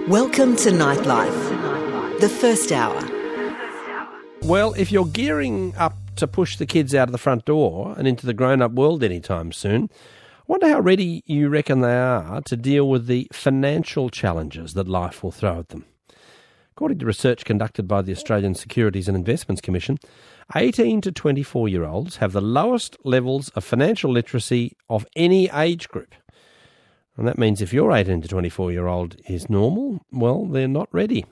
Welcome to Nightlife, the first hour. Well, if you're gearing up to push the kids out of the front door and into the grown-up world anytime soon, I wonder how ready you reckon they are to deal with the financial challenges that life will throw at them. According to research conducted by the Australian Securities and Investments Commission, 18 to 24-year-olds have the lowest levels of financial literacy of any age group. And that means if your 18 to 24-year-old is normal, well, they're not ready.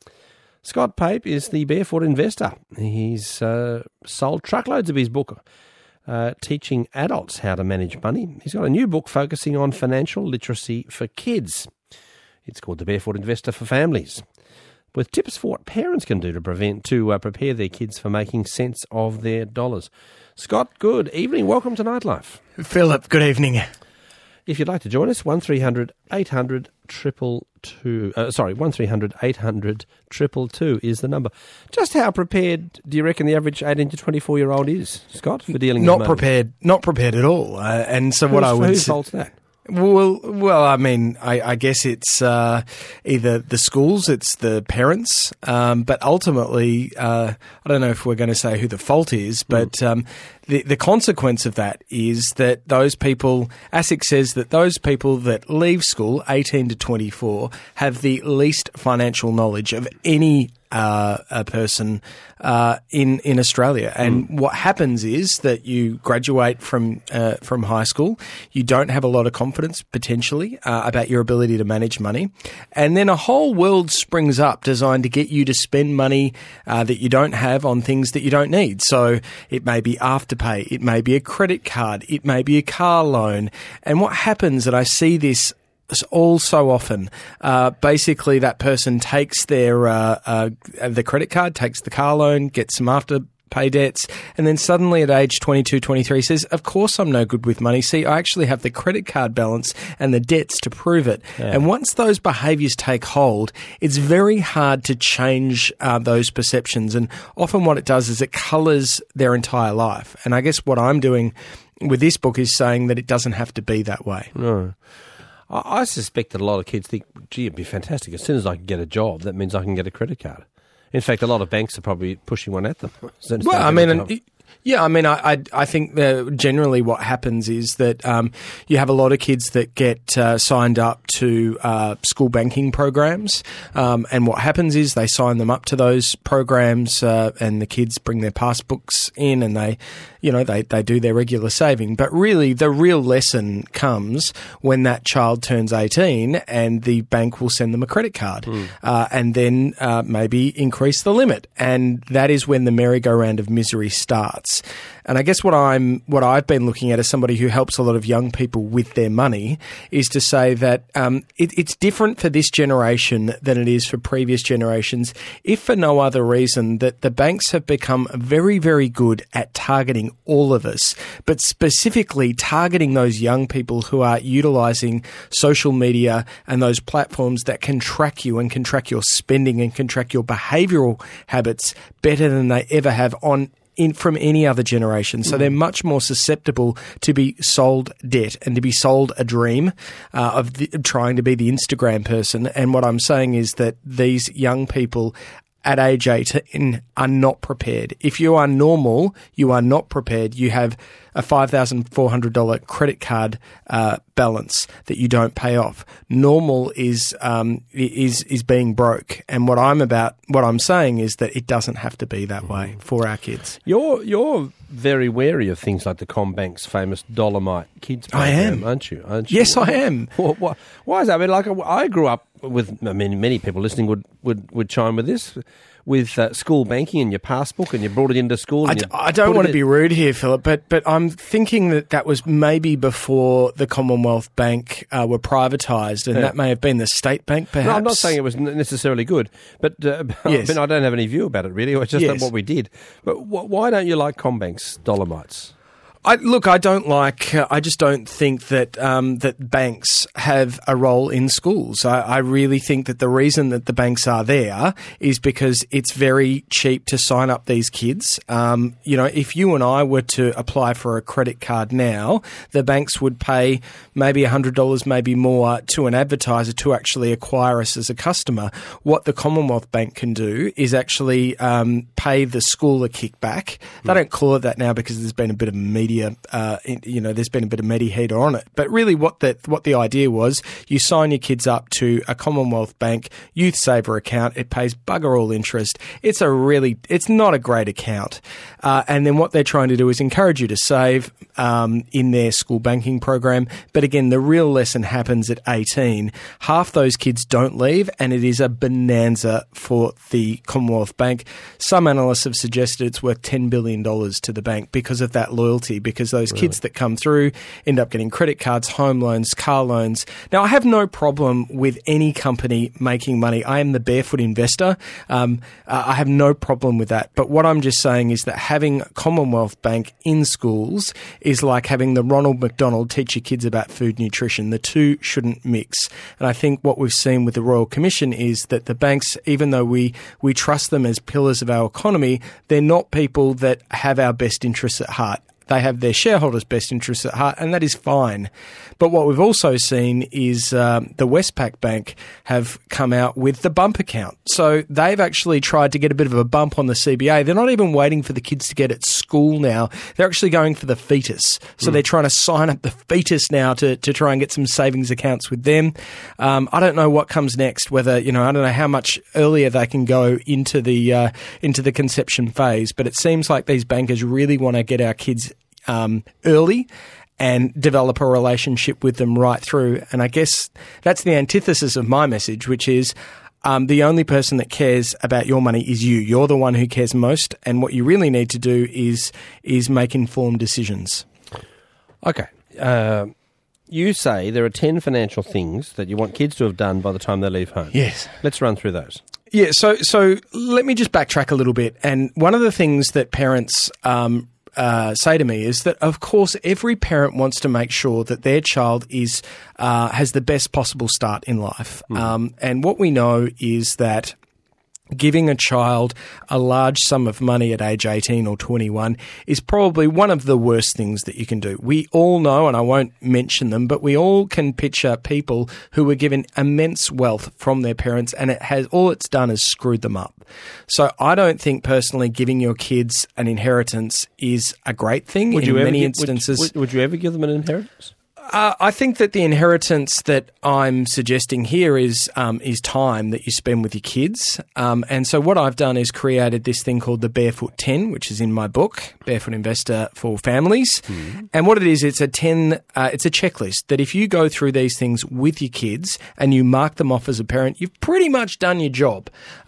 Scott Pape is the barefoot investor. He's sold truckloads of his book, teaching adults how to manage money. He's got a new book focusing on financial literacy for kids. It's called The Barefoot Investor for Families, with tips for what parents can do to prepare their kids for making sense of their dollars. Scott, good evening. Welcome to Nightlife. Philip, good evening. If you'd like to join us, 1300 800 222. 1300 800 222 is the number. Just how prepared do you reckon the average 18 to 24-year-old is, Scott, for dealing with money? Not prepared at all. And so Whose fault's that? Well, I mean, I guess it's either the schools, it's the parents, but ultimately, I don't know if we're going to say who the fault is, but the consequence of that is that those people, ASIC says that those people that leave school, 18 to 24, have the least financial knowledge of any a person in Australia. And what happens is that you graduate from high school, you don't have a lot of confidence potentially about your ability to manage money, and then a whole world springs up designed to get you to spend money that you don't have on things that you don't need. So it may be Afterpay, it may be a credit card, it may be a car loan. And what happens, and I see this all so often, basically that person takes their the credit card, takes the car loan, gets some Afterpay debts, and then suddenly at age 22, 23 says, of course I'm no good with money. See, I actually have the credit card balance and the debts to prove it. Yeah. And once those behaviours take hold, it's very hard to change those perceptions. And often what it does is it colours their entire life. And I guess what I'm doing with this book is saying that it doesn't have to be that way. No. I suspect that a lot of kids think, gee, it'd be fantastic. As soon as I can get a job, that means I can get a credit card. In fact, a lot of banks are probably pushing one at them. I think that generally what happens is that you have a lot of kids that get signed up to school banking programs, and what happens is they sign them up to those programs, and the kids bring their passbooks in, and they do their regular saving. But really, the real lesson comes when that child turns 18, and the bank will send them a credit card, and then maybe increase the limit, and that is when the merry-go-round of misery starts. And I guess what I've been looking at as somebody who helps a lot of young people with their money is to say that it's different for this generation than it is for previous generations, if for no other reason that the banks have become very, very good at targeting all of us, but specifically targeting those young people who are utilising social media and those platforms that can track you and can track your spending and can track your behavioural habits better than they ever have from any other generation. So they're much more susceptible to be sold debt and to be sold a dream of trying to be the Instagram person. And what I'm saying is that these young people at age 18 are not prepared. If you are normal, you are not prepared. You have a $5,400 credit card balance that you don't pay off. Normal is being broke. And what I'm saying is that it doesn't have to be that way for our kids. You're very wary of things like the CommBank's famous Dolomite Kids program, aren't you? Yes, I am. Why is that? I mean, like, I grew up with, many people listening would chime with this, with school banking and your passbook, and you brought it into school. I don't want to be rude here, Philip, but I'm thinking that was maybe before the Commonwealth Bank were privatised, and that may have been the State Bank, perhaps. No, I'm not saying it was necessarily good, but yes. I don't have any view about it, really. It's just what we did. But why don't you like CommBank's Dolomites? I just don't think that that banks have a role in schools. I really think that the reason that the banks are there is because it's very cheap to sign up these kids. If you and I were to apply for a credit card now, the banks would pay maybe $100, maybe more, to an advertiser to actually acquire us as a customer. What the Commonwealth Bank can do is actually pay the school a kickback. They don't call it that now because there's been a bit of media, there's been a bit of media heat on it. But really what the idea was, you sign your kids up to a Commonwealth Bank Youth Saver account. It pays bugger all interest. It's not a great account. And then what they're trying to do is encourage you to save in their school banking program. But again, the real lesson happens at 18. Half those kids don't leave, and it is a bonanza for the Commonwealth Bank. Some analysts have suggested it's worth $10 billion to the bank because of that loyalty, because those kids that come through end up getting credit cards, home loans, car loans. Now, I have no problem with any company making money. I am the barefoot investor. I have no problem with that. But what I'm just saying is that having Commonwealth Bank in schools is like having the Ronald McDonald teach your kids about food nutrition. The two shouldn't mix. And I think what we've seen with the Royal Commission is that the banks, even though we trust them as pillars of our economy, they're not people that have our best interests at heart. They have their shareholders' best interests at heart, and that is fine. But what we've also seen is the Westpac Bank have come out with the bump account. So they've actually tried to get a bit of a bump on the CBA. They're not even waiting for the kids to get at school now. They're actually going for the fetus. So they're trying to sign up the fetus now to try and get some savings accounts with them. I don't know what comes next, whether, I don't know how much earlier they can go into the conception phase, but it seems like these bankers really want to get our kids early and develop a relationship with them right through. And I guess that's the antithesis of my message, which is the only person that cares about your money is you. You're the one who cares most, and what you really need to do is make informed decisions. Okay. You say there are 10 financial things that you want kids to have done by the time they leave home. Yes. Let's run through those. Yeah, so let me just backtrack a little bit. And one of the things that parents say to me is that, of course, every parent wants to make sure that their child has the best possible start in life. And what we know is that giving a child a large sum of money at age 18 or 21 is probably one of the worst things that you can do. We all know, and I won't mention them, but we all can picture people who were given immense wealth from their parents, and all it's done is screwed them up. So I don't think personally giving your kids an inheritance is a great thing. Would you ever give them an inheritance? I think that the inheritance that I'm suggesting here is time that you spend with your kids. And so what I've done is created this thing called the Barefoot 10, which is in my book, Barefoot Investor for Families. And what it is, it's a checklist that if you go through these things with your kids and you mark them off as a parent, you've pretty much done your job.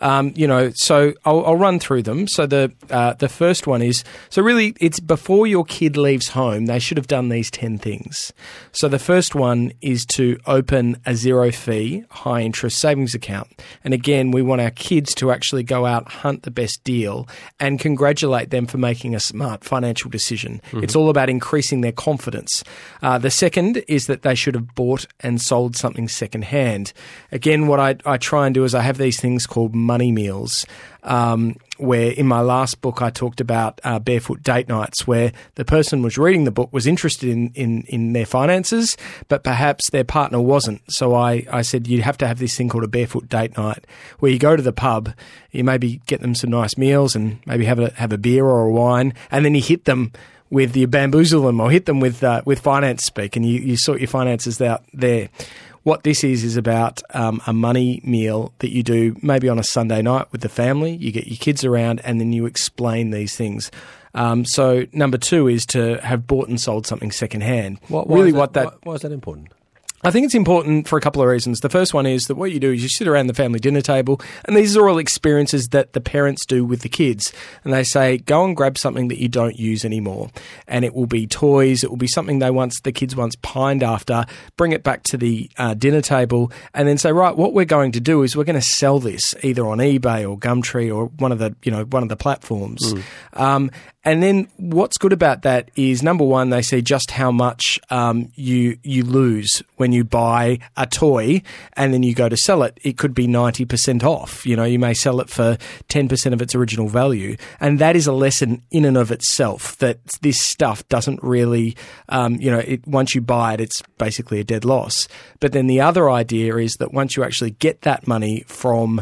So I'll run through them. So the first one is, so really it's before your kid leaves home, they should have done these 10 things. So the first one is to open a zero-fee, high-interest savings account. And again, we want our kids to actually go out, hunt the best deal, and congratulate them for making a smart financial decision. It's all about increasing their confidence. The second is that they should have bought and sold something secondhand. Again, what I try and do is I have these things called money meals, where in my last book I talked about barefoot date nights, where the person was reading the book was interested in their finances, but perhaps their partner wasn't. So I said you have to have this thing called a barefoot date night, where you go to the pub, you maybe get them some nice meals and maybe have a beer or a wine, and then you hit them with, you bamboozle them or hit them with finance speak, and you sort your finances out there. What this is about a money meal that you do maybe on a Sunday night with the family. You get your kids around and then you explain these things. So number two is to have bought and sold something secondhand. Why is that important? I think it's important for a couple of reasons. The first one is that what you do is you sit around the family dinner table, and these are all experiences that the parents do with the kids. And they say, go and grab something that you don't use anymore. And it will be toys. It will be something the kids once pined after. Bring it back to the dinner table, and then say, right, what we're going to do is we're going to sell this either on eBay or Gumtree or one of the platforms. And then what's good about that is, number one, they see just how much you lose when you buy a toy and then you go to sell it. It could be 90% off. You may sell it for 10% of its original value. And that is a lesson in and of itself, that this stuff doesn't really, once you buy it, it's basically a dead loss. But then the other idea is that once you actually get that money from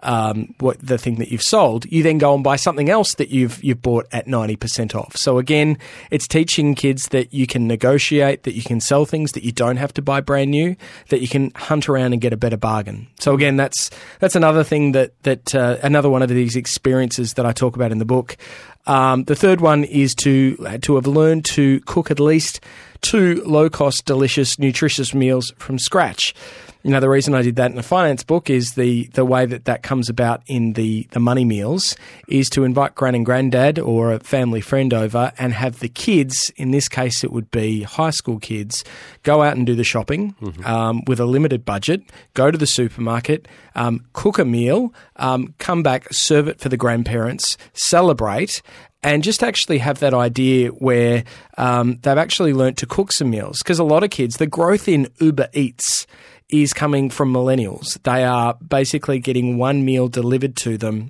the thing that you've sold, you then go and buy something else that you've bought at 90% off. So again, it's teaching kids that you can negotiate, that you can sell things, that you don't have to buy brand new, that you can hunt around and get a better bargain. So again, that's another thing that another one of these experiences that I talk about in the book. The third one is to have learned to cook at least 2 low-cost, delicious, nutritious meals from scratch. The reason I did that in the finance book is the way that comes about in the money meals is to invite gran and granddad or a family friend over and have the kids, in this case it would be high school kids, go out and do the shopping with a limited budget, go to the supermarket, cook a meal, come back, serve it for the grandparents, celebrate, and just actually have that idea where they've actually learnt to cook some meals. Because a lot of kids, the growth in Uber Eats is coming from millennials. They are basically getting one meal delivered to them,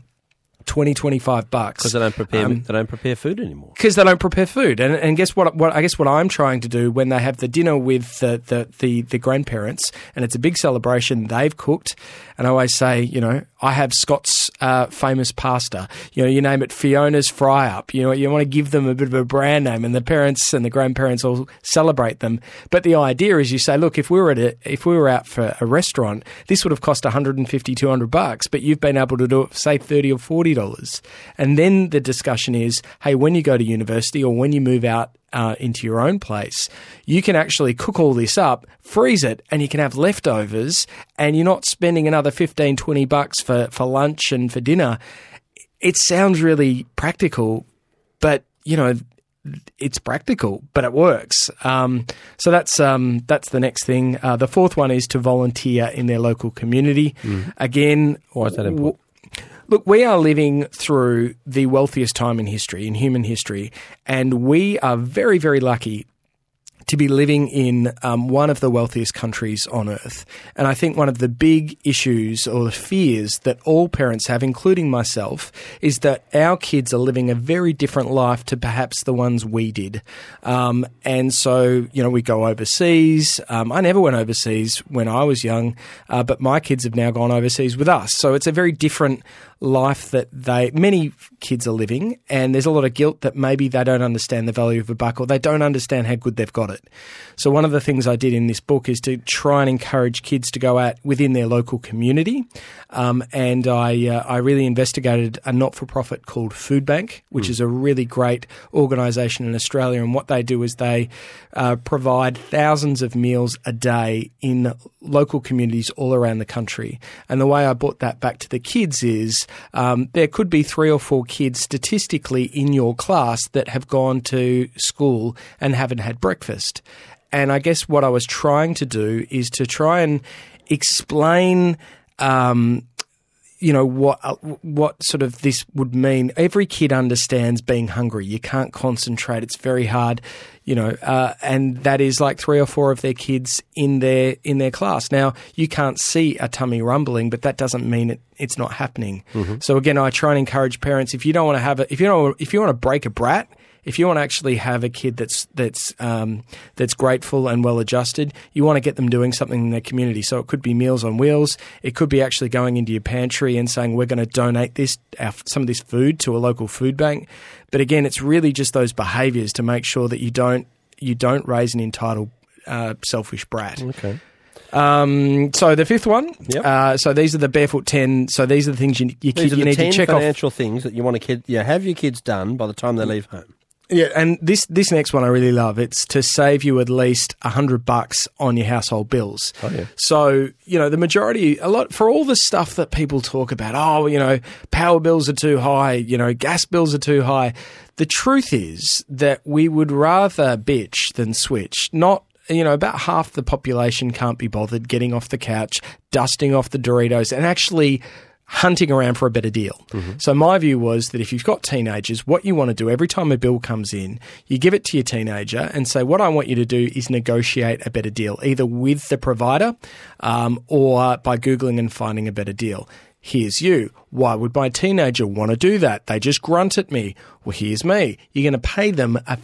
$20-25 because they don't prepare food anymore. Because they don't prepare food, and guess what? I guess what I'm trying to do when they have the dinner with the grandparents, and it's a big celebration. They've cooked, and I always say, I have Scott's famous pasta. You name it, Fiona's Fry Up. You want to give them a bit of a brand name, and the parents and the grandparents all celebrate them. But the idea is, you say, look, if we were out for a restaurant, this would have cost $150-200, but you've been able to do it for, say, $30 or $40. And then the discussion is, hey, when you go to university or when you move out into your own place, you can actually cook all this up, freeze it, and you can have leftovers, and you're not spending another $15-20 for lunch and for dinner. It sounds really practical, but it's practical, but it works. So that's the next thing. The fourth one is to volunteer in their local community. Again, why is that important? Look, we are living through the wealthiest time in history, in human history, and we are very, very lucky to be living in one of the wealthiest countries on earth. And I think one of the big issues or the fears that all parents have, including myself, is that our kids are living a very different life to perhaps the ones we did. And so, we go overseas. I never went overseas when I was young, but my kids have now gone overseas with us. So it's a very different life that many kids are living, and there's a lot of guilt that maybe they don't understand the value of a buck, or they don't understand how good they've got it. So one of the things I did in this book is to try and encourage kids to go out within their local community, and I really investigated a not-for-profit called Food Bank, which is a really great organisation in Australia, and what they do is they provide thousands of meals a day in local communities all around the country. And the way I brought that back to the kids is there could be 3 or 4 kids statistically in your class that have gone to school and haven't had breakfast. And I guess what I was trying to do is to try and explain what sort of this would mean. Every kid understands being hungry. You can't concentrate. It's very hard, and that is like 3 or 4 of their kids in their class. Now, you can't see a tummy rumbling, but that doesn't mean it's not happening. So again, I try and encourage parents, if you don't want to have if you want to break a brat, if you want to actually have a kid that's grateful and well adjusted, you want to get them doing something in their community. So it could be Meals on Wheels. It could be actually going into your pantry and saying, we're going to donate some of this food to a local food bank. But again, it's really just those behaviours to make sure that you don't raise an entitled, selfish brat. Okay. So the fifth one. Yep. So these are the Barefoot 10. So these are the things you need to check off. Financial things that you want have your kids done by the time they leave home. Yeah, and this next one I really love. It's to save you at least $100 on your household bills. Oh, yeah. So, the majority, for all the stuff that people talk about, power bills are too high, gas bills are too high. The truth is that we would rather bitch than switch. Not, about half the population can't be bothered getting off the couch, dusting off the Doritos, and actually hunting around for a better deal. Mm-hmm. So my view was that if you've got teenagers, what you want to do every time a bill comes in, you give it to your teenager and say, what I want you to do is negotiate a better deal, either with the provider or by Googling and finding a better deal. Here's you. Why would my teenager want to do that? They just grunt at me. Well, here's me. You're going to pay them a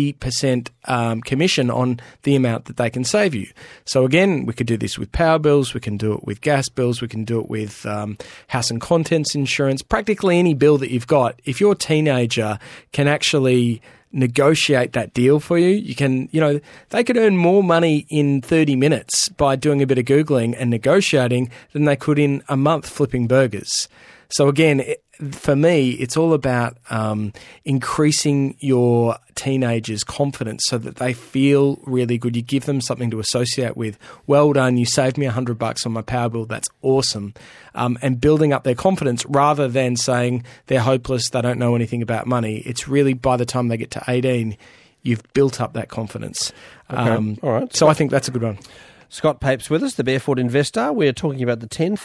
50% commission on the amount that they can save you. So again, we could do this with power bills. We can do it with gas bills. We can do it with house and contents insurance. Practically any bill that you've got. If your teenager can actually negotiate that deal for you, you can, they could earn more money in 30 minutes by doing a bit of Googling and negotiating than they could in a month flipping burgers. So again, for me, it's all about increasing your teenagers' confidence so that they feel really good. You give them something to associate with. Well done, you saved me $100 on my power bill. That's awesome. And building up their confidence rather than saying they're hopeless, they don't know anything about money. It's really by the time they get to 18, you've built up that confidence. Okay. All right. So I think that's a good one. Scott Pape's with us, the Barefoot Investor. We're talking about the 10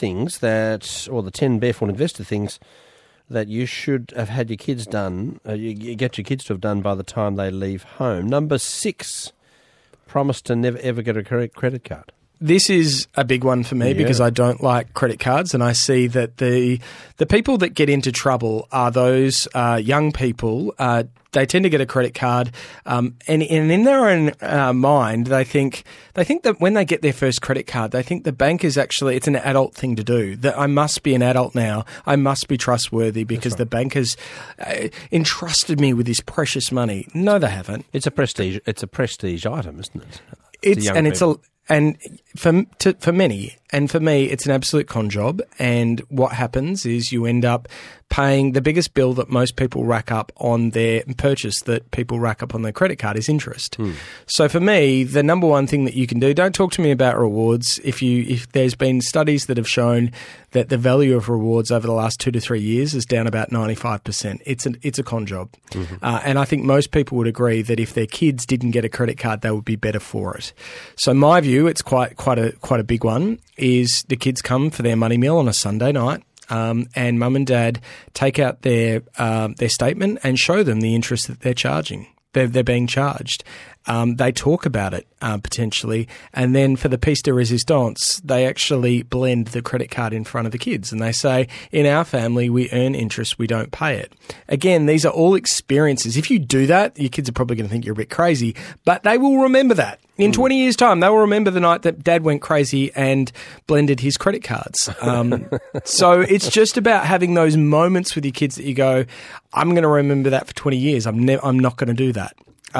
Barefoot Investor things that you should have had your kids done, you get your kids to have done by the time they leave home. Number 6, promise to never ever get a credit card. This is a big one for me because I don't like credit cards, and I see that the people that get into trouble are those young people. They tend to get a credit card, and in their own mind, they think that when they get their first credit card, they think the bank is actually, it's an adult thing to do. That I must be an adult now. I must be trustworthy because the bank has entrusted me with this precious money. No, they haven't. It's a prestige item, isn't it? And for many, and for me, it's an absolute con job. And what happens is you end up paying the biggest bill that most people rack up on their purchase, that people rack up on their credit card, is interest. So for me, the number one thing that you can do, don't talk to me about rewards. If there's been studies that have shown that the value of rewards over the last 2 to 3 years is down about 95%. It's a con job. Mm-hmm. And I think most people would agree that if their kids didn't get a credit card, they would be better for it. So my view, it's quite a big one, is the kids come for their money meal on a Sunday night. And mum and dad take out their statement and show them the interest that they're charging. They're being charged. They talk about it potentially, and then for the piece de resistance, they actually blend the credit card in front of the kids, and they say, "In our family, we earn interest, we don't pay it." Again, these are all experiences. If you do that, your kids are probably going to think you're a bit crazy, but they will remember that. In 20 years' time, they will remember the night that Dad went crazy and blended his credit cards. So it's just about having those moments with your kids that you go, I'm going to remember that for 20 years. I'm not going to do that.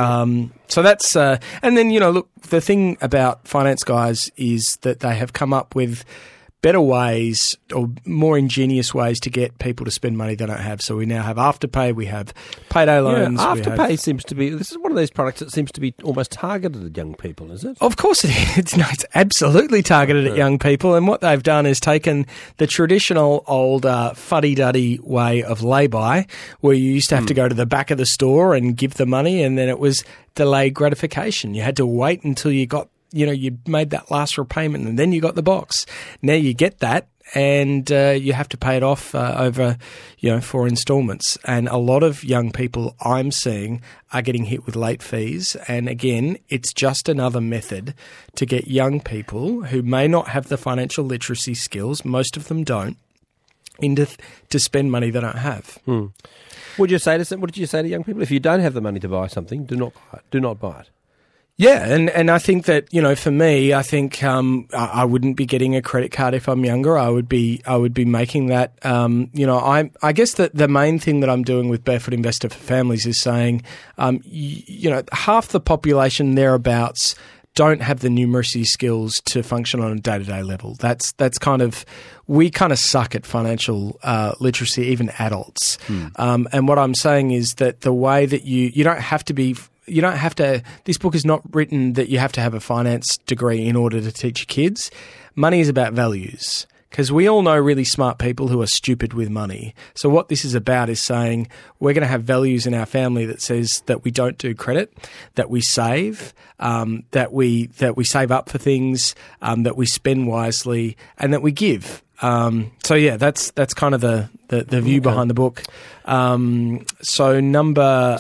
So that's, and then, look, the thing about finance guys is that they have come up with better ways or more ingenious ways to get people to spend money they don't have. So we now have Afterpay, we have payday loans. Afterpay seems to be, this is one of these products that seems to be almost targeted at young people, is it? Of course it is. No, it's absolutely targeted at young people. And what they've done is taken the traditional old fuddy-duddy way of lay-by, where you used to have to go to the back of the store and give the money, and then it was delayed gratification. You had to wait until you got you made that last repayment and then you got the box. Now you get that and you have to pay it off over, 4 installments. And a lot of young people I'm seeing are getting hit with late fees. And again, it's just another method to get young people who may not have the financial literacy skills, most of them don't, to spend money they don't have. What did you say to young people? If you don't have the money to buy something, do not buy it. Yeah, and I think that, for me, I think I wouldn't be getting a credit card if I'm younger. I would be making that. I guess that the main thing that I'm doing with Barefoot Investor for Families is saying, half the population thereabouts don't have the numeracy skills to function on a day-to-day level. That's kind of, we kind of suck at financial literacy, even adults. And what I'm saying is that the way that you don't have to, this book is not written that you have to have a finance degree in order to teach your kids. Money is about values. Because we all know really smart people who are stupid with money. So what this is about is saying we're going to have values in our family that says that we don't do credit, that we save, that we save up for things, that we spend wisely, and that we give. So yeah, that's kind of the view behind the book. So number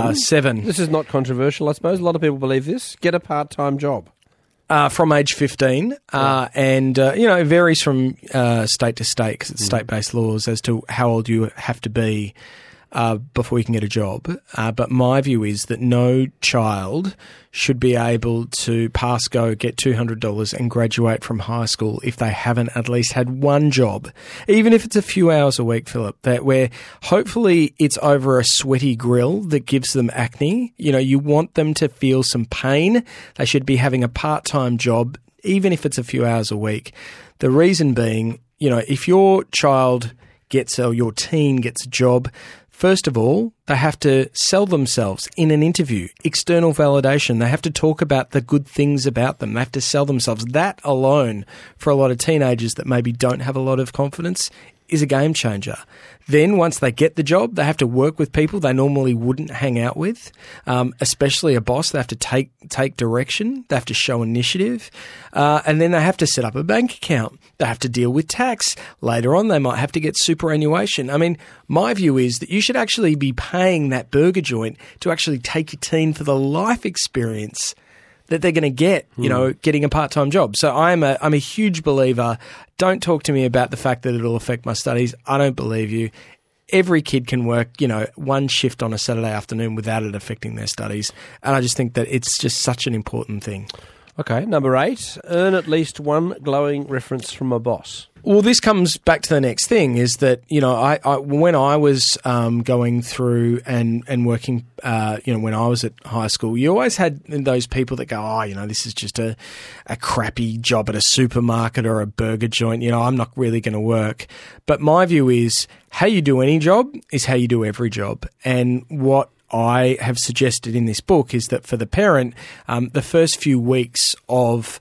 7. This is not controversial, I suppose. A lot of people believe this. Get a part-time job. From age 15, and it varies from state to state because it's state-based laws as to how old you have to be before you can get a job. But my view is that no child should be able to pass go, get $200 and graduate from high school if they haven't at least had one job, even if it's a few hours a week, Philip, where hopefully it's over a sweaty grill that gives them acne. You want them to feel some pain. They should be having a part-time job, even if it's a few hours a week. The reason being, if your child or your teen gets a job, first of all, they have to sell themselves in an interview, external validation. They have to talk about the good things about them. They have to sell themselves. That alone, for a lot of teenagers that maybe don't have a lot of confidence, is a game changer. Then once they get the job, they have to work with people they normally wouldn't hang out with, especially a boss. They have to take direction. They have to show initiative. And then they have to set up a bank account. They have to deal with tax. Later on, they might have to get superannuation. I mean, my view is that you should actually be paying that burger joint to actually take your teen for the life experience that they're going to get, getting a part-time job. So I'm a huge believer. Don't talk to me about the fact that it'll affect my studies. I don't believe you. Every kid can work, one shift on a Saturday afternoon without it affecting their studies. And I just think that it's just such an important thing. Okay, number 8, earn at least one glowing reference from a boss. Well, this comes back to the next thing is that, I when I was going through and working, when I was at high school, you always had those people that go, this is just a crappy job at a supermarket or a burger joint. I'm not really going to work. But my view is how you do any job is how you do every job. And what I have suggested in this book is that for the parent, the first few weeks of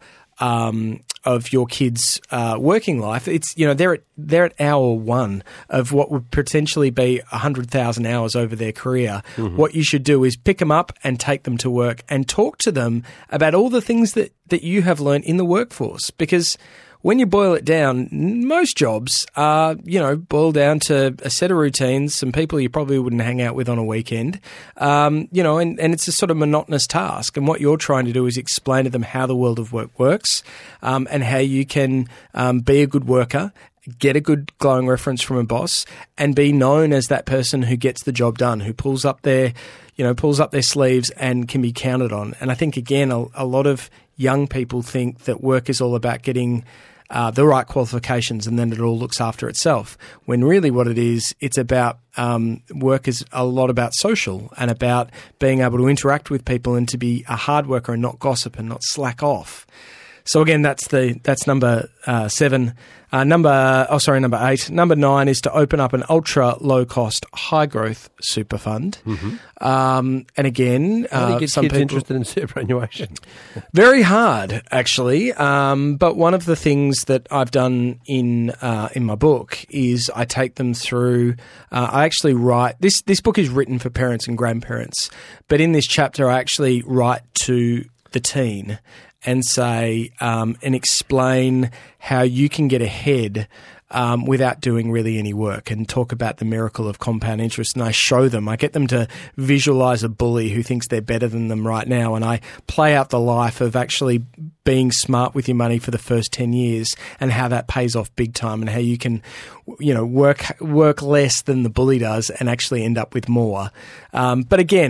your kids' working life, it's they're at hour 1 of what would potentially be 100,000 hours over their career. Mm-hmm. What you should do is pick them up and take them to work and talk to them about all the things that you have learned in the workforce, because when you boil it down, most jobs are, boil down to a set of routines, some people you probably wouldn't hang out with on a weekend, and it's a sort of monotonous task. And what you're trying to do is explain to them how the world of work works, and how you can be a good worker, get a good glowing reference from a boss, and be known as that person who gets the job done, who pulls up their sleeves and can be counted on. And I think, again, a lot of young people think that work is all about getting the right qualifications and then it all looks after itself, when really what it is, it's about work is a lot about social and about being able to interact with people and to be a hard worker and not gossip and not slack off. So again, that's number 7. Number 8. Number 9 is to open up an ultra low cost, high growth super fund. Mm-hmm. And again, how do you get some kids people interested in superannuation? Very hard, actually. But one of the things that I've done in my book is I take them through. I actually write this book is written for parents and grandparents, but in this chapter, I actually write to the teen and say and explain how you can get ahead without doing really any work, and talk about the miracle of compound interest. And I get them to visualize a bully who thinks they're better than them right now, and I play out the life of actually being smart with your money for the first 10 years and how that pays off big time, and how you can work less than the bully does and actually end up with more. But again,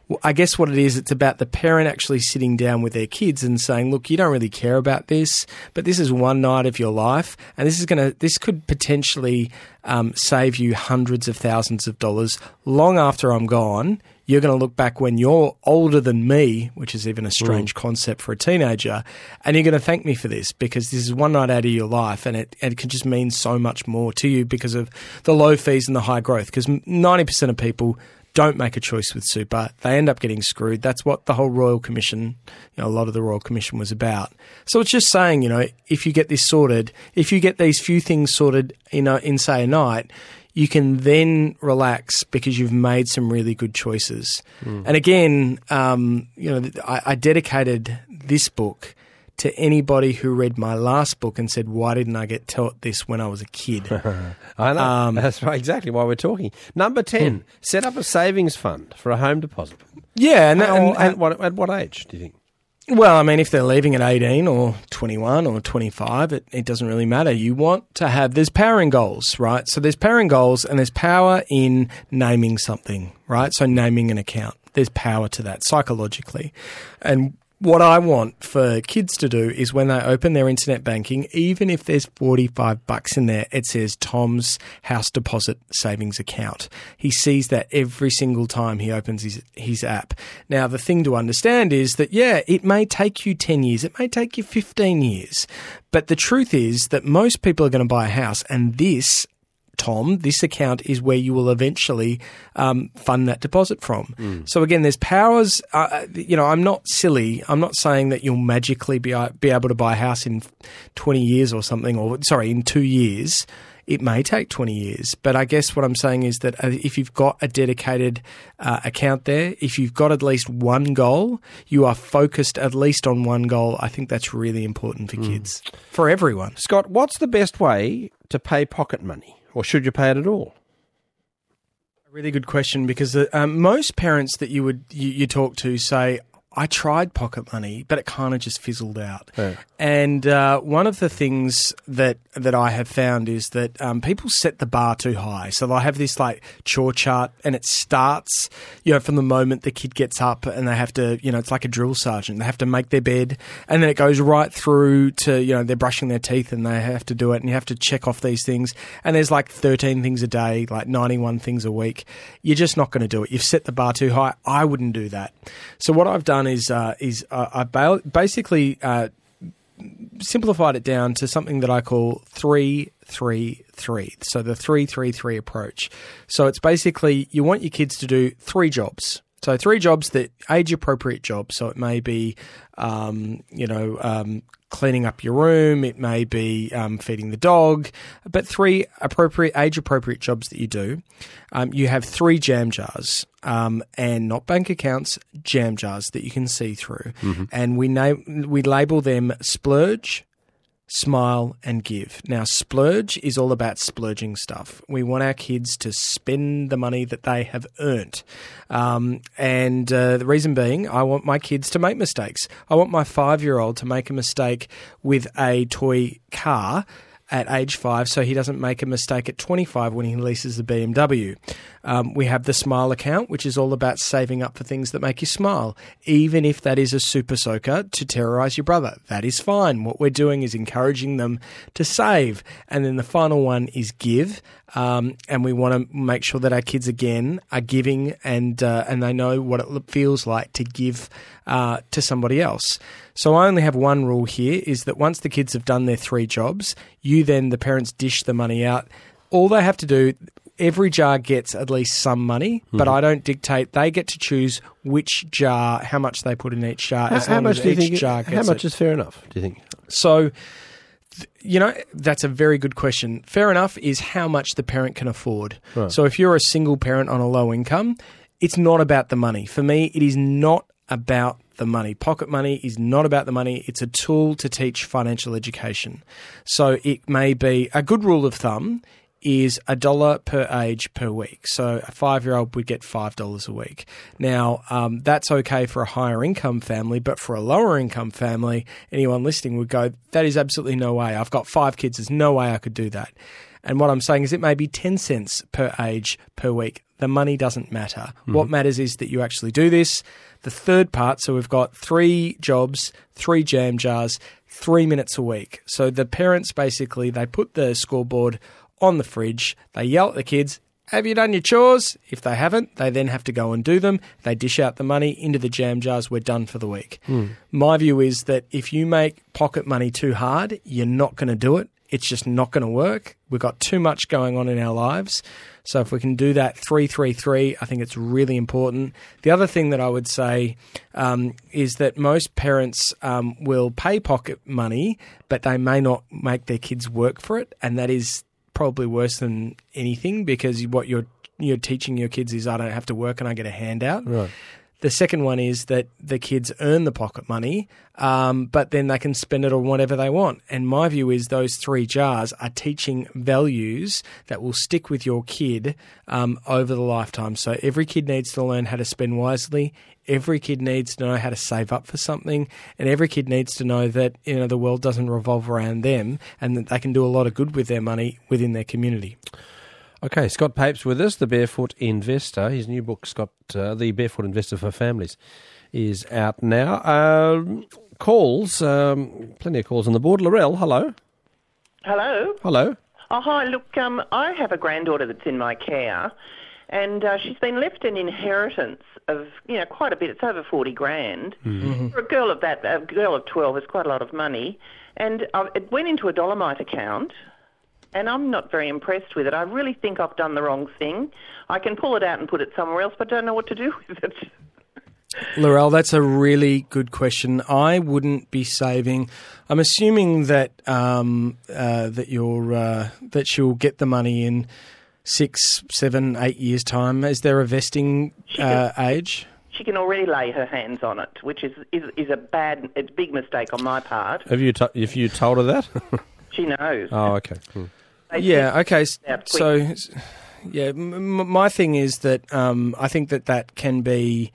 I guess what it is, it's about the parent actually sitting down with their kids and saying, look, you don't really care about this, but this is one night of your life, and this could potentially save you hundreds of thousands of dollars long after I'm gone. You're going to look back when you're older than me, which is even a strange concept for a teenager, and you're going to thank me for this because this is one night out of your life, and it can just mean so much more to you because of the low fees and the high growth. Because 90% of people don't make a choice with super. They end up getting screwed. That's what the whole Royal Commission, a lot of the Royal Commission was about. So it's just saying, if you get this sorted, if you get these few things sorted, in say a night, you can then relax because you've made some really good choices. And again, I dedicated this book to anybody who read my last book and said, why didn't I get taught this when I was a kid? I know. That's right, exactly why we're talking. Number 10, set up a savings fund for a home deposit. Yeah. At what age do you think? Well, I mean, if they're leaving at 18 or 21 or 25, it doesn't really matter. You want to have – there's power in goals, right? So there's power in goals and there's power in naming something, right? So naming an account. There's power to that psychologically. And what I want for kids to do is when they open their internet banking, even if there's $45 in there, it says Tom's House Deposit Savings Account. He sees that every single time he opens his app. Now, the thing to understand is that, it may take you 10 years, it may take you 15 years, but the truth is that most people are going to buy a house, and this account is where you will eventually fund that deposit from. So again, there's powers. I'm not silly. I'm not saying that you'll magically be able to buy a house in 20 years or something, in 2 years. It may take 20 years. But I guess what I'm saying is that if you've got a dedicated account there, if you've got at least one goal, you are focused at least on one goal, I think that's really important for kids, for everyone. Scott, what's the best way to pay pocket money? Or should you pay it at all? A really good question because most parents that you talk to say, I tried pocket money, but it kind of just fizzled out. Yeah. And one of the things that I have found is that people set the bar too high. So they'll have this like chore chart and it starts, from the moment the kid gets up and they have to, it's like a drill sergeant. They have to make their bed and then it goes right through to, they're brushing their teeth and they have to do it and you have to check off these things. And there's like 13 things a day, like 91 things a week. You're just not going to do it. You've set the bar too high. I wouldn't do that. So what I've done is I basically simplified it down to something that I call 3-3-3. So the 3-3-3 approach. So it's basically you want your kids to do 3 jobs. So 3 jobs that age-appropriate jobs. So it may be, cleaning up your room. It may be feeding the dog. But 3 age-appropriate jobs that you do. You have 3 jam jars, and not bank accounts, jam jars that you can see through. Mm-hmm. And we label them splurge, smile and give. Now, splurge is all about splurging stuff. We want our kids to spend the money that they have earned. The reason being, I want my kids to make mistakes. I want my 5-year-old to make a mistake with a toy car at age 5 so he doesn't make a mistake at 25 when he leases the BMW. We have the Smile account, which is all about saving up for things that make you smile, even if that is a super soaker to terrorize your brother. That is fine. What we're doing is encouraging them to save. And then the final one is give. And we want to make sure that our kids, again, are giving and they know what it feels like to give to somebody else. So I only have one rule here, is that once the kids have done their 3 jobs, the parents dish the money out. All they have to do, every jar gets at least some money, but I don't dictate. They get to choose which jar, how much they put in each jar. How much is fair enough, do you think? So, that's a very good question. Fair enough is how much the parent can afford. Right. So if you're a single parent on a low income, it's not about the money. For me, it is not about the money. Pocket money is not about the money. It's a tool to teach financial education. So it may be a good rule of thumb is $1 per age per week. So a 5-year-old would get $5 a week. Now, that's okay for a higher income family, but for a lower income family, anyone listening would go, that is absolutely no way. I've got 5 kids. There's no way I could do that. And what I'm saying is it may be 10 cents per age per week. The money doesn't matter. What matters is that you actually do this. The third part, so we've got 3 jobs, 3 jam jars, 3 minutes a week. So the parents basically, they put the scoreboard on the fridge. They yell at the kids, have you done your chores? If they haven't, they then have to go and do them. They dish out the money into the jam jars. We're done for the week. My view is that if you make pocket money too hard, you're not going to do it. It's just not going to work. We've got too much going on in our lives. So if we can do that 3-3-3, I think it's really important. The other thing that I would say is that most parents will pay pocket money, but they may not make their kids work for it. And that is probably worse than anything, because what you're teaching your kids is I don't have to work and I get a handout. Right. The second one is that the kids earn the pocket money, but then they can spend it on whatever they want. And my view is those 3 jars are teaching values that will stick with your kid over the lifetime. So every kid needs to learn how to spend wisely. Every kid needs to know how to save up for something, and every kid needs to know that the world doesn't revolve around them, and that they can do a lot of good with their money within their community. Okay, Scott Papes with us, the Barefoot Investor. His new book, Scott, The Barefoot Investor for Families, is out now. Calls, plenty of calls on the board. Laurel, hello. Hello. Hello. Oh, hi. Look, I have a granddaughter that's in my care, and she's been left an inheritance of, quite a bit. It's over 40 grand. Mm-hmm. For a girl of 12 is quite a lot of money. And it went into a Dolomite account, and I'm not very impressed with it. I really think I've done the wrong thing. I can pull it out and put it somewhere else, but don't know what to do with it. Laurel, that's a really good question. I wouldn't be saving. I'm assuming that that she'll get the money in 6, 7, 8 years' time. Is there a vesting age? She can already lay her hands on it, which is a big mistake on my part. Have you told her that? She knows. Oh, okay. Yeah. Okay. So, yeah, my thing is that I think that can be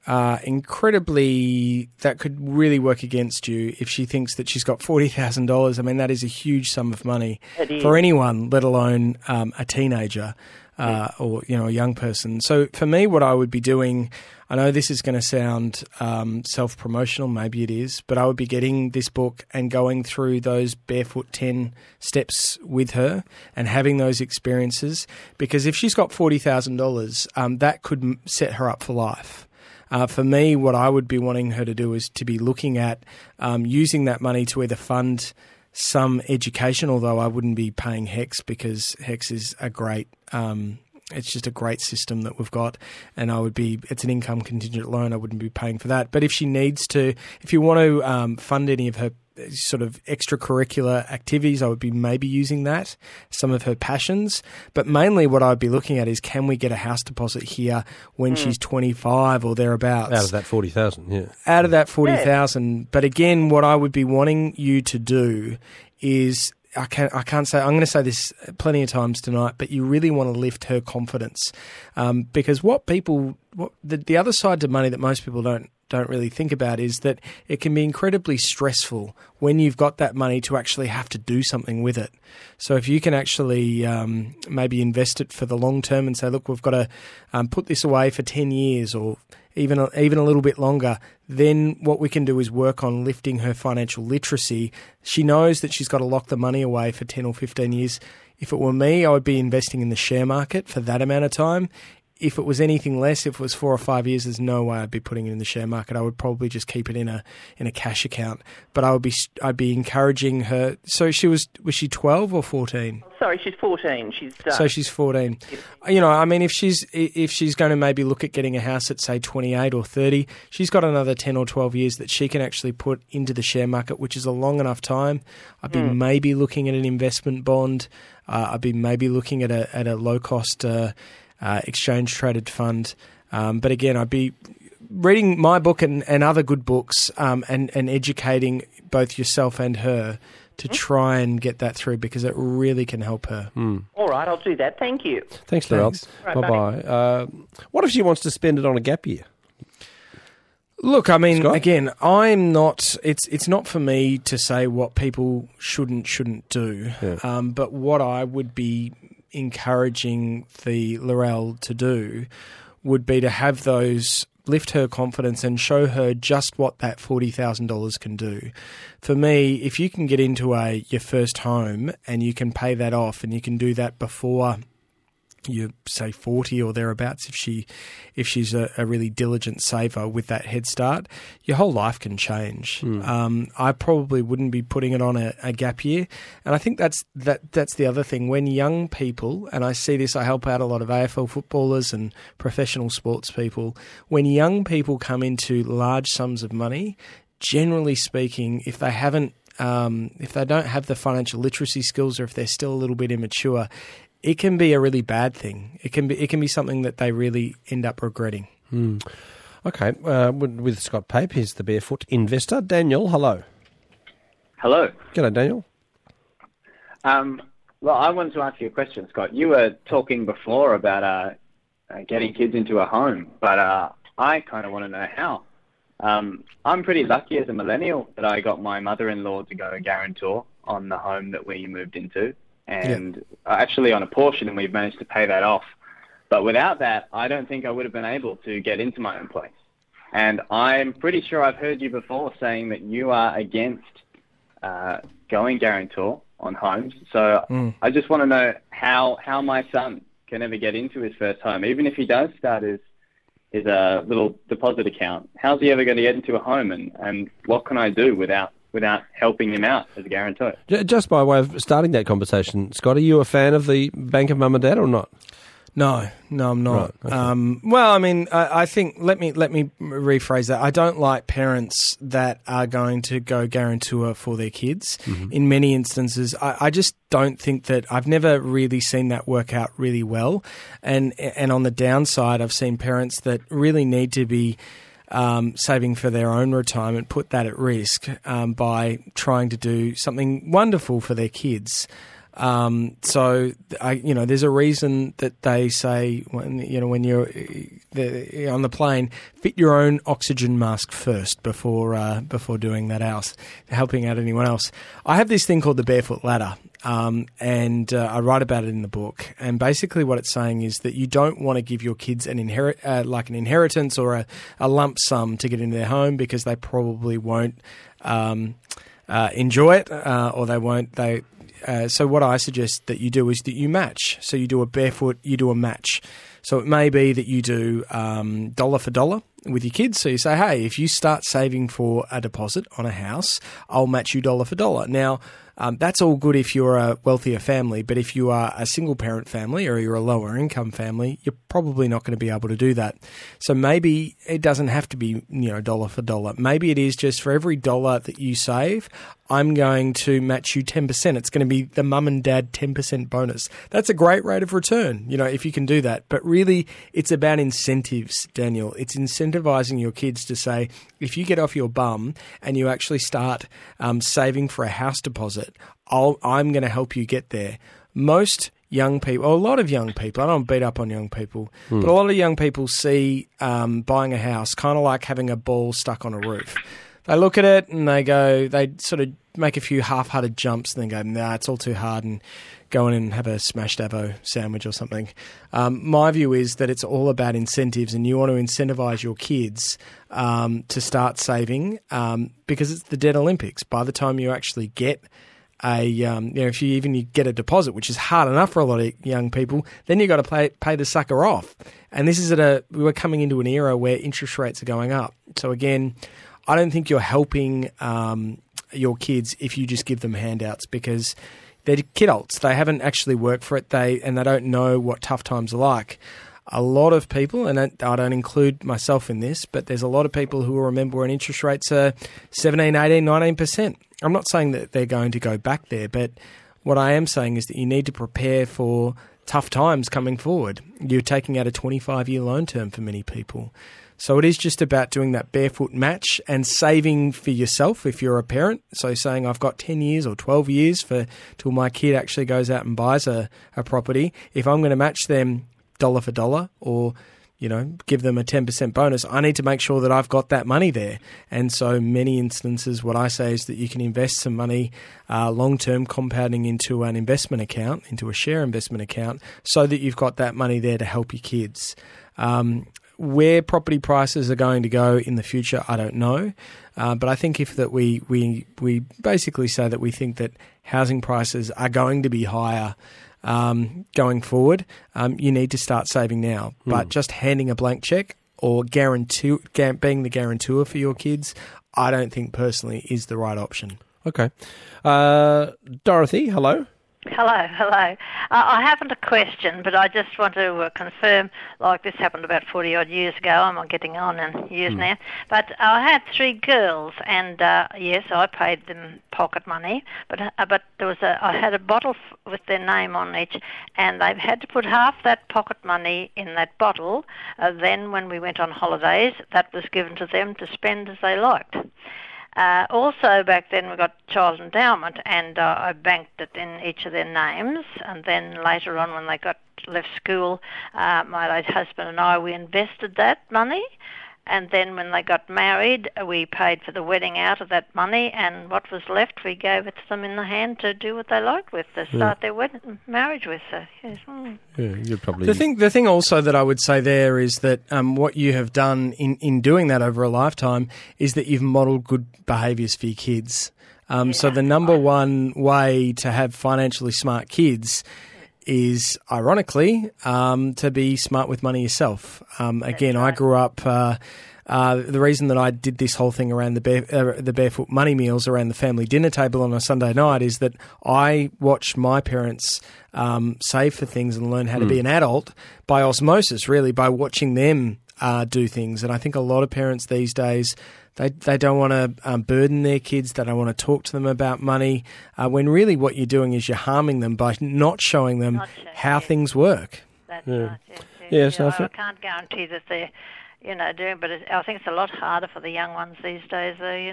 incredibly. That could really work against you if she thinks that she's got $40,000. I mean, that is a huge sum of money for anyone, let alone a teenager or a young person. So for me, what I would be doing. I know this is going to sound self-promotional, maybe it is, but I would be getting this book and going through those Barefoot 10 steps with her and having those experiences, because if she's got $40,000, that could set her up for life. For me, what I would be wanting her to do is to be looking at using that money to either fund some education, although I wouldn't be paying HEX, because HEX is a great it's just a great system that we've got, and it's an income contingent loan. I wouldn't be paying for that. But if she needs to, if you want to fund any of her sort of extracurricular activities, I would be maybe using that, some of her passions. But mainly what I'd be looking at is, can we get a house deposit here when she's 25 or thereabouts? Out of that 40,000, yeah. Out of that 40,000. Yeah. But again, what I would be wanting you to do is, I can't say, I'm going to say this plenty of times tonight, but you really want to lift her confidence, because the other side to money that most people don't really think about is that it can be incredibly stressful when you've got that money to actually have to do something with it. So if you can actually maybe invest it for the long term and say, look, we've got to put this away for 10 years or even a little bit longer, then what we can do is work on lifting her financial literacy. She knows that she's got to lock the money away for 10 or 15 years. If it were me, I would be investing in the share market for that amount of time. If it was anything less, if it was 4 or 5 years, there's no way I'd be putting it in the share market. I would probably just keep it in a cash account. But I'd be encouraging her. So was she 12 or 14? Sorry, she's 14. So she's 14. I mean, if she's going to maybe look at getting a house at, say, 28 or 30, she's got another 10 or 12 years that she can actually put into the share market, which is a long enough time. I'd be maybe looking at an investment bond. I'd be maybe looking at a low cost exchange traded fund. But again, I'd be reading my book and other good books and educating both yourself and her to try and get that through, because it really can help her. All right, I'll do that. Thank you. Thanks, Laurel. Right, bye-bye. What if she wants to spend it on a gap year? Look, I mean, Scott? again, I'm not. It's not for me to say what people shouldn't do. Yeah. But what I would be encouraging the Laurel to do would be to have those lift her confidence and show her just what that $40,000 can do. For me, if you can get into your first home and you can pay that off, and you can do that before you say 40 or thereabouts, if she's a really diligent saver with that head start, your whole life can change. I probably wouldn't be putting it on a gap year, and I think that's the other thing. When young people, and I see this, I help out a lot of AFL footballers and professional sports people. When young people come into large sums of money, generally speaking, if they don't have the financial literacy skills, or if they're still a little bit immature, it can be a really bad thing. It can be something that they really end up regretting. Okay, with Scott Pape, he's the Barefoot Investor. Daniel, hello. Hello. G'day, Daniel. Well, I wanted to ask you a question, Scott. You were talking before about getting kids into a home, but I kind of want to know how. I'm pretty lucky as a millennial that I got my mother-in-law to go guarantor on the home that we moved into, and actually on a portion, and we've managed to pay that off. But without that, I don't think I would have been able to get into my own place. And I'm pretty sure I've heard you before saying that you are against going guarantor on homes. So I just want to know how my son can ever get into his first home, even if he does start his little deposit account. How's he ever going to get into a home, and what can I do without helping him out as a guarantor? Just by way of starting that conversation, Scott, are you a fan of the Bank of Mum and Dad or not? No, I'm not. Right, okay. Well, I mean, I think let me rephrase that. I don't like parents that are going to go guarantor for their kids. In many instances, I just don't think that. I've never really seen that work out really well. And on the downside, I've seen parents that really need to be saving for their own retirement put that at risk by trying to do something wonderful for their kids. So there's a reason that they say when you're on the plane, fit your own oxygen mask first before doing that else, helping out anyone else. I have this thing called the Barefoot Ladder, and I write about it in the book. And basically, what it's saying is that you don't want to give your kids an inheritance or a lump sum to get into their home, because they probably won't enjoy it, or they won't. So what I suggest that you do is that you match. So you do a match. So it may be that you do dollar for dollar with your kids. So you say, hey, if you start saving for a deposit on a house, I'll match you dollar for dollar. Now, that's all good if you're a wealthier family, but if you are a single parent family or you're a lower income family, you're probably not going to be able to do that. So maybe it doesn't have to be, dollar for dollar. Maybe it is just for every dollar that you save, I'm going to match you 10%. It's going to be the mum and dad 10% bonus. That's a great rate of return, if you can do that. But really, it's about incentives, Daniel. It's incentivizing your kids to say, if you get off your bum and you actually start saving for a house deposit, I'm going to help you get there. Most young people, or a lot of young people, I don't beat up on young people, but a lot of young people see buying a house kind of like having a ball stuck on a roof. They look at it and they sort of make a few half-hearted jumps and then go, nah, it's all too hard, and go in and have a smashed avo sandwich or something. My view is that it's all about incentives, and you want to incentivize your kids to start saving because it's the dead Olympics. By the time you actually get if you get a deposit, which is hard enough for a lot of young people, then you've got to pay the sucker off. And this is we're coming into an era where interest rates are going up. So again, I don't think you're helping your kids if you just give them handouts, because they're kidults. They haven't actually worked for it, and they don't know what tough times are like. A lot of people, and I don't include myself in this, but there's a lot of people who will remember when interest rates are 17, 18, 19%. I'm not saying that they're going to go back there, but what I am saying is that you need to prepare for tough times coming forward. You're taking out a 25-year loan term for many people. So it is just about doing that barefoot match and saving for yourself if you're a parent. So saying I've got 10 years or 12 years till my kid actually goes out and buys a property. If I'm going to match them dollar for dollar, or give them a 10% bonus. I need to make sure that I've got that money there. And so many instances, what I say is that you can invest some money long-term compounding into an investment account, into a share investment account, so that you've got that money there to help your kids. Where property prices are going to go in the future, I don't know. But I think we basically say that we think that housing prices are going to be higher going forward. You need to start saving now. But just handing a blank check or being the guarantor for your kids, I don't think personally is the right option. Okay. Dorothy, hello. Hello. I haven't a question, but I just want to confirm, like this happened about 40-odd years ago. I'm getting on in years now. But I had 3 girls, and yes, I paid them pocket money, but there was I had a bottle with their name on each, and they had to put half that pocket money in that bottle. Then when we went on holidays, that was given to them to spend as they liked. Also, back then we got child endowment, and I banked it in each of their names. And then later on, when they left school, my late husband and I, we invested that money. And then when they got married, we paid for the wedding out of that money, and what was left, we gave it to them in the hand to do what they liked with, to start their marriage with. So, yes. Yeah, you're probably... The thing also that I would say there is that what you have done in doing that over a lifetime is that you've modelled good behaviours for your kids. So the number one way to have financially smart kids ironically, to be smart with money yourself. Again, right. I grew up. The reason that I did this whole thing around the barefoot money meals around the family dinner table on a Sunday night is that I watched my parents save for things and learn how to be an adult by osmosis, really, by watching them do things. And I think a lot of parents these days, they don't want to burden their kids. They don't want to talk to them about money. When really what you're doing is you're harming them by not showing them how things work. That's right. Yes, I can't guarantee that they're, doing, but I think it's a lot harder for the young ones these days.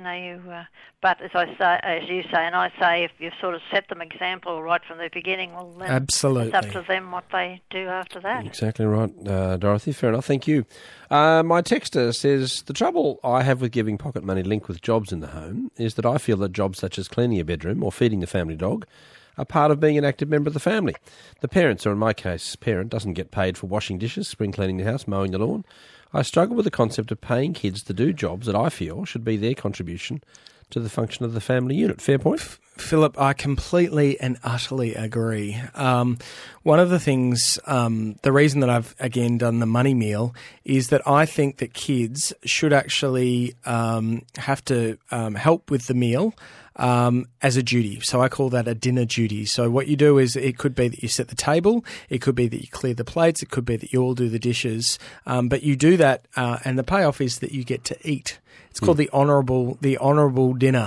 But as you say, and I say, if you sort of set them example right from the beginning, well, then absolutely, it's up to them what they do after that. Exactly right, Dorothy. Fair enough. Thank you. My texter says, the trouble I have with giving pocket money linked with jobs in the home is that I feel that jobs such as cleaning a bedroom or feeding the family dog are part of being an active member of the family. The parents, or in my case, parent, doesn't get paid for washing dishes, spring cleaning the house, mowing the lawn. I struggle with the concept of paying kids to do jobs that I feel should be their contribution to the function of the family unit. Fair point? Philip, I completely and utterly agree. One of the things, the reason that I've, again, done the money meal is that I think that kids should actually have to help with the meal as a duty. So I call that a dinner duty. So what you do is it could be that you set the table, it could be that you clear the plates, it could be that you all do the dishes, but you do that and the payoff is that you get to eat. It's called the honourable dinner.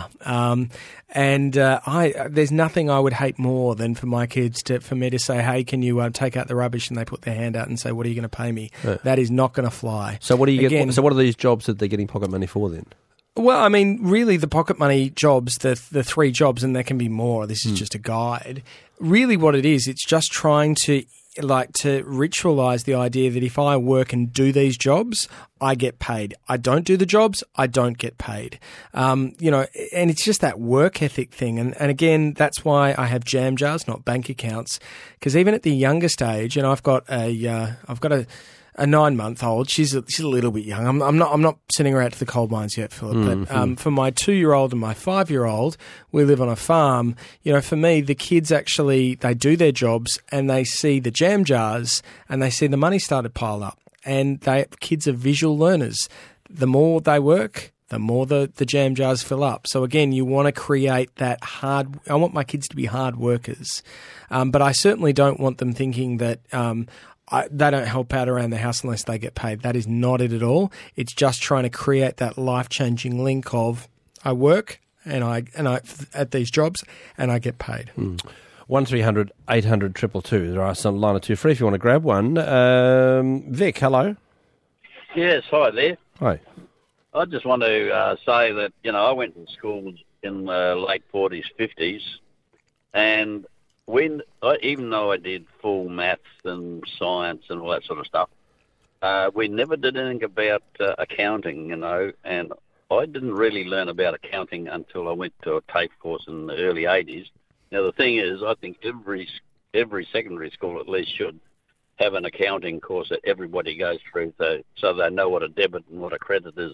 There's nothing I would hate more than for my kids for me to say, hey, can you take out the rubbish? And they put their hand out and say, what are you going to pay me? Yeah. That is not going to fly. So what do you get? So what are these jobs that they're getting pocket money for then? Well, I mean, really the pocket money jobs, the 3 jobs, and there can be more. This is just a guide. Really what it is, it's just trying to ritualise the idea that if I work and do these jobs, I get paid. I don't do the jobs, I don't get paid. And it's just that work ethic thing. And again, that's why I have jam jars, not bank accounts, because even at the youngest age, and I've got a 9-month-old. She's a little bit young. I'm not sending her out to the coal mines yet, Philip. But for my 2-year-old and my 5-year-old, we live on a farm. For me, the kids actually they do their jobs and they see the jam jars and they see the money start to pile up. And kids are visual learners. The more they work, the more the jam jars fill up. So again, you want to create that hard. I want my kids to be hard workers, but I certainly don't want them thinking that. They don't help out around the house unless they get paid. That is not it at all. It's just trying to create that life-changing link of I work and I at these jobs and I get paid. 1300 800 222. There are some line or two free if you want to grab one. Vic, hello. Yes, hi there. Hi. I just want to say that I went to school in the late 40s, 50s, and even though I did full maths and science and all that sort of stuff, we never did anything about accounting, and I didn't really learn about accounting until I went to a TAFE course in the early 80s. Now, the thing is, I think every secondary school at least should have an accounting course that everybody goes through so they know what a debit and what a credit is.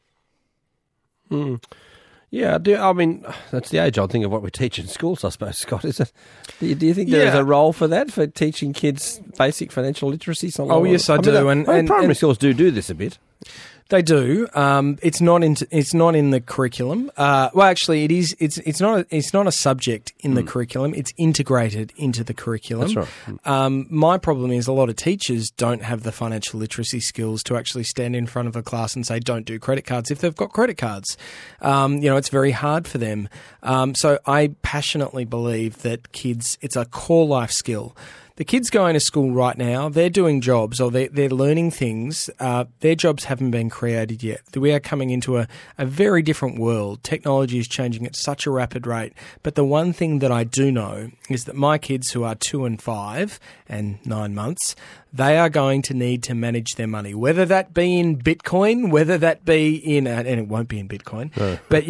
Yeah, I mean, that's the age-old thing of what we teach in schools, I suppose, Scott, is it? Do you think there is a role for that, for teaching kids basic financial literacy? Yes, I do. And primary schools do this a bit. They do. It's not in the curriculum. Well, actually, it is. It's not a subject in the curriculum. It's integrated into the curriculum. That's right. My problem is a lot of teachers don't have the financial literacy skills to actually stand in front of a class and say, "Don't do credit cards." If they've got credit cards, it's very hard for them. So I passionately believe that kids, it's a core life skill. The kids going to school right now, they're doing jobs or they're learning things. Their jobs haven't been created yet. We are coming into a very different world. Technology is changing at such a rapid rate. But the one thing that I do know is that my kids who are 2 and 5 and 9 months, they are going to need to manage their money, whether that be in Bitcoin, whether that be in, and it won't be in Bitcoin, but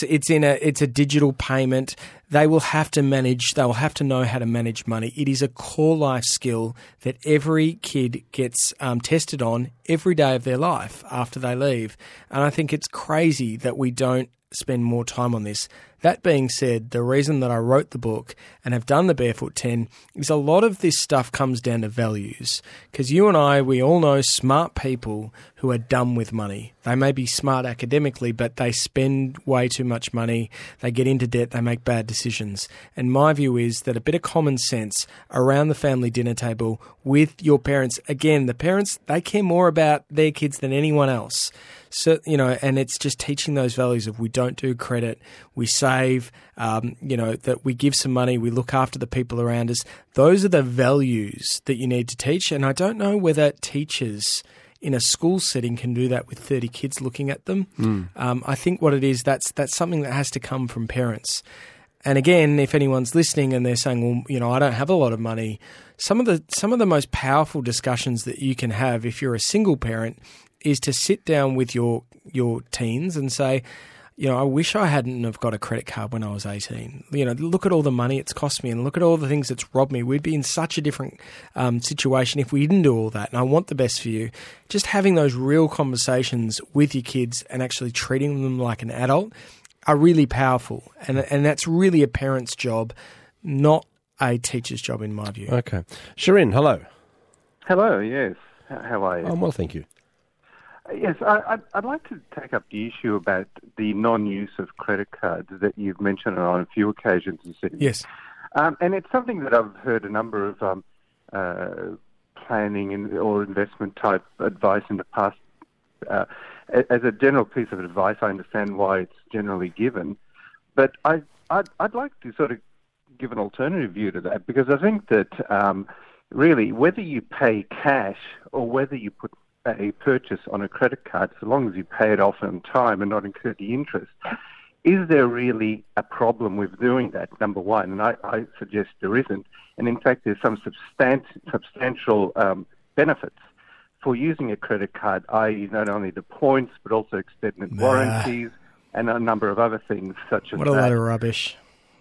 it's a digital payment. They will have to manage. They will have to know how to manage money. It is a core life skill that every kid gets tested on every day of their life after they leave. And I think it's crazy that we don't spend more time on this. That being said, the reason that I wrote the book and have done the Barefoot 10 is a lot of this stuff comes down to values. Because you and I, we all know smart people who are dumb with money. They may be smart academically, but they spend way too much money. They get into debt. They make bad decisions. And my view is that a bit of common sense around the family dinner table with your parents. Again, the parents, they care more about their kids than anyone else. So, and it's just teaching those values of we don't do credit, we save, that we give some money, we look after the people around us. Those are the values that you need to teach. And I don't know whether teachers in a school setting can do that with 30 kids looking at them. I think what it is, that's something that has to come from parents. And again, if anyone's listening and they're saying, well, I don't have a lot of money, some of the most powerful discussions that you can have if you're a single parent is to sit down with your teens and say, I wish I hadn't have got a credit card when I was 18. Look at all the money it's cost me and look at all the things it's robbed me. We'd be in such a different situation if we didn't do all that. And I want the best for you. Just having those real conversations with your kids and actually treating them like an adult are really powerful. And that's really a parent's job, not a teacher's job in my view. Okay. Shirin, hello. Hello, yes. How are you? I'm well, thank you. Yes, I'd like to take up the issue about the non-use of credit cards that you've mentioned on a few occasions. Yes. And it's something that I've heard a number of planning or investment type advice in the past. As a general piece of advice, I understand why it's generally given, but I'd like to sort of give an alternative view to that, because I think that really whether you pay cash or whether you put a purchase on a credit card, so long as you pay it off on time and not incur the interest, is there really a problem with doing that, number one? And I suggest there isn't. And in fact, there's some substantial benefits for using a credit card, i.e. not only the points, but also extended warranties and a number of other things such as that. What a load of rubbish.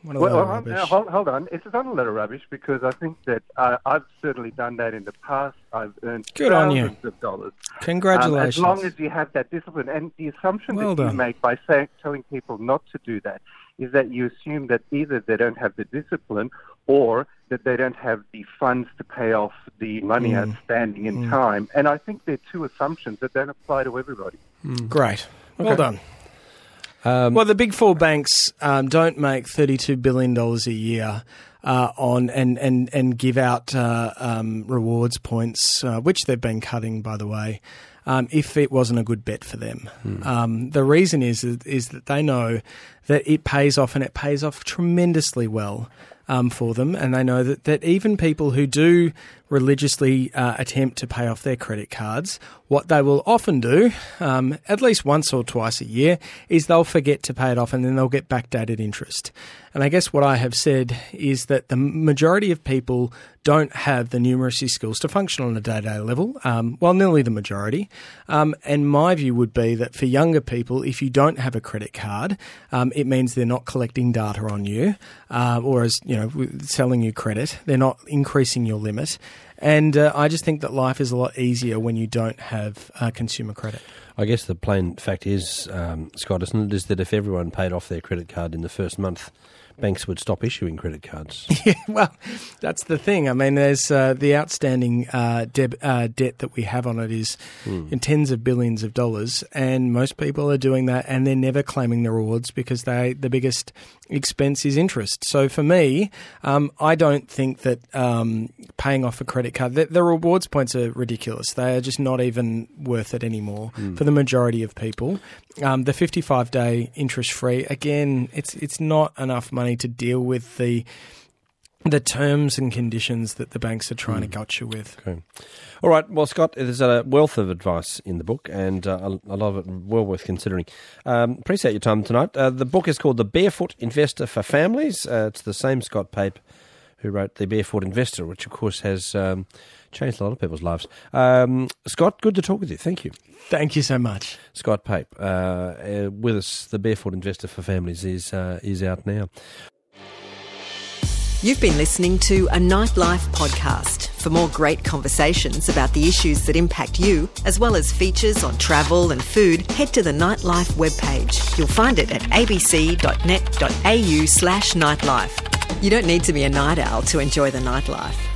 Hold on. It's not a lot of rubbish, because I think that I've certainly done that in the past. I've earned thousands of dollars. Congratulations. As long as you have that discipline. And the assumption that you make by telling people not to do that is that you assume that either they don't have the discipline or that they don't have the funds to pay off the money outstanding in time. And I think they're two assumptions that don't apply to everybody. Great. Okay. Well done. Well, the big four banks don't make $32 billion a year on and give out rewards points, which they've been cutting, by the way, if it wasn't a good bet for them. The reason is that they know that it pays off, and it pays off tremendously well for them, and they know that even people who do religiously attempt to pay off their credit cards, what they will often do, at least once or twice a year, is they'll forget to pay it off and then they'll get backdated interest. And I guess what I have said is that the majority of people don't have the numeracy skills to function on a day-to-day level, nearly the majority. And my view would be that for younger people, if you don't have a credit card, it means they're not collecting data on you, or as selling you credit. They're not increasing your limit. And I just think that life is a lot easier when you don't have consumer credit. I guess the plain fact is, Scott, isn't it, is that if everyone paid off their credit card in the first month, banks would stop issuing credit cards. Yeah, well, that's the thing. I mean, there's the outstanding debt that we have on it is in tens of billions of dollars, and most people are doing that, and they're never claiming the rewards because the biggest expense is interest. So for me, I don't think that paying off a credit card, the rewards points are ridiculous. They are just not even worth it anymore for the majority of people. The 55-day interest-free, again, it's not enough money to deal with the terms and conditions that the banks are trying to gut you with. Okay. All right. Well, Scott, there's a wealth of advice in the book, and a lot of it well worth considering. Appreciate your time tonight. The book is called The Barefoot Investor for Families. It's the same Scott Pape who wrote The Barefoot Investor, which, of course, has changed a lot of people's lives. Scott, good to talk with you. Thank you. Thank you so much. Scott Pape with us. The Barefoot Investor for Families is out now. You've been listening to a Nightlife podcast. For more great conversations about the issues that impact you, as well as features on travel and food, head to the Nightlife webpage. You'll find it at abc.net.au/nightlife. You don't need to be a night owl to enjoy the nightlife.